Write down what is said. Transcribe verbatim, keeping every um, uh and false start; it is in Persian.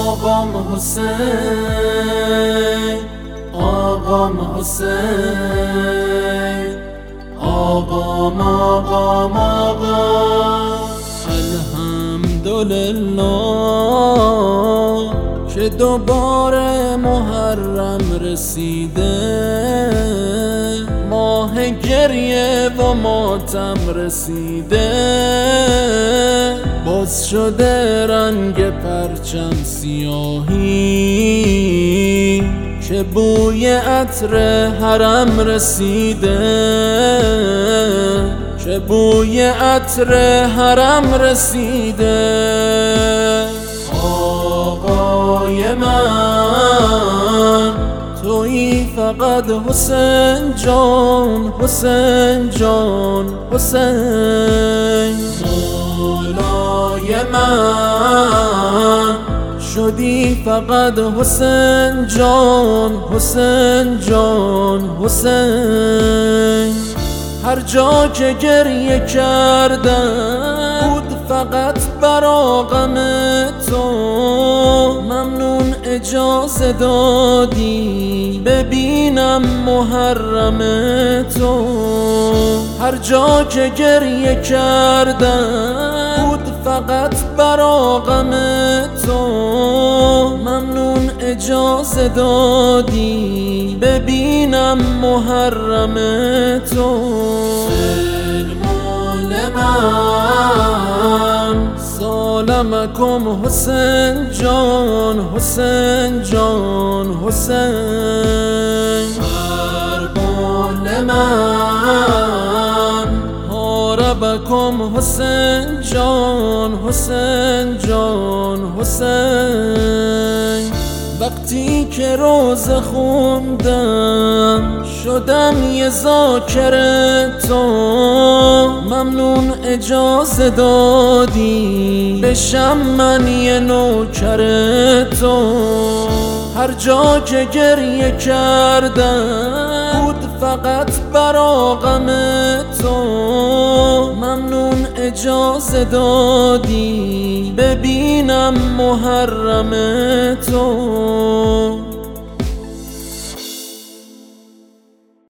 آقام حسین، آقام حسین، آقام آقام آقام. الحمدلله که دوباره محرم رسیده، ماه گریه و ماتم رسیده، باز شده رنگ پرچم سیاهی، که بوی عطر حرم رسیده، که بوی عطر حرم رسیده. آقای من تویی فقط حسین جان، حسین جان، حسین. مولای من شدی فقط حسین جان، حسین جان، حسین. هر جا که گریه کردم بود فقط برا غم تو، ممنون اجازه دادی ببینم محرم تو. هر جا که گریه کردم بود فقط برا غم تو، ممنون اجازه دادی ببینم محرم تو. سلمون من سلامکم حسین جان، حسین جان، حسین. فرمان من حاربکم حسین جان، حسین جان، حسین. وقتی که روزه خوندم شدم یه ذاکر تو، ممنون اجازه دادی بشم من یه نوکر تو. هر جا که گریه کردم بود فقط برا غم تو، ممنون اجازه دادی ببینم محرم تو.